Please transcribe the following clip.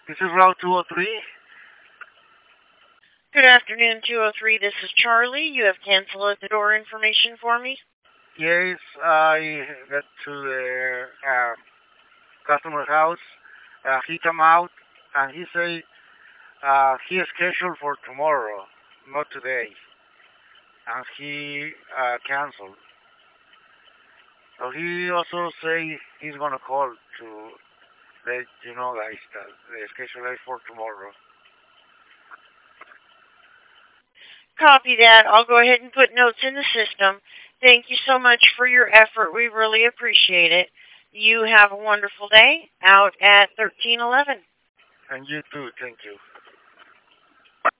This is Route 203. Good afternoon, 203. This is Charlie. You have canceled the door information for me. Yes, I got to the customer's house. He come out and he say he is scheduled for tomorrow, not today, and he canceled. So he also say he's gonna call to let you know guys that the schedule is for tomorrow. Copy that. I'll go ahead and put notes in the system. Thank you so much for your effort. We really appreciate it. You have a wonderful day out at 1311. And you too, thank you.